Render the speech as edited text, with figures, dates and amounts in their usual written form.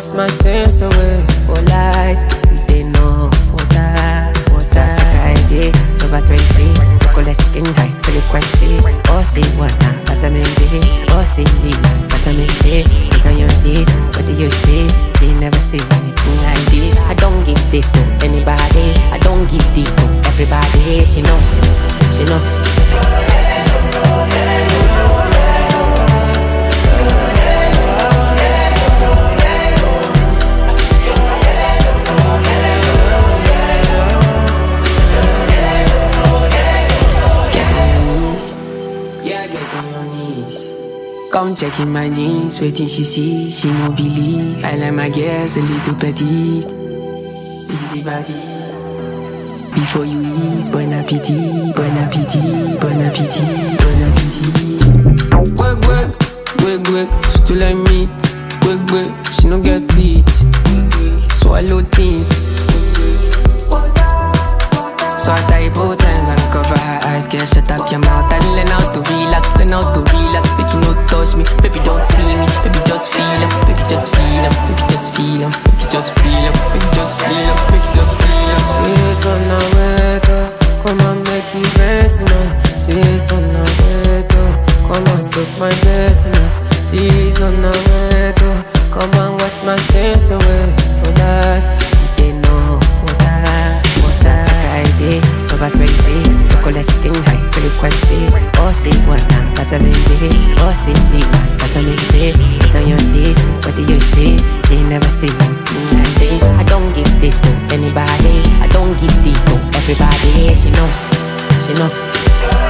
wash my sins away. For life, they know water. Take a day, over 20. Chocolate skin high, frequency. Oh, see what now, vitamin D. Oh, see me, vitamin D. Look on your knees, what do you see? She never see anything like this. I don't give this to anybody. I don't give this to everybody. She knows, she knows. Come check in my jeans, waiting she see, she no believe. I like my girls a little petite, easy body. Before you eat, bon appetit, bon appetit, bon appetit, bon appetit. Work, she too like meat. Work, she no get teeth. Swallow things. So I tie both hands and cover her eyes. Girl, shut up your mouth and learn how to relax. Learn how to relax. Baby, no touch me. Baby, don't see me. Baby, just feel him. Baby, just feel him. Baby, just feel him. Baby, just feel him. Baby, just feel him. Baby, just feel him. She's on the way to come and make it right tonight. She's on the way to come and take my bed tonight. She's on the way to come and wash my sins away. For life, they know what over 20, chocolate skin high frequency. Oh, see what now, vitamin D. Oh, see me, vitamin D. Look on your knees, what do you see? She never see anything like this. I don't give this to anybody. I don't give this to everybody. She knows, she knows.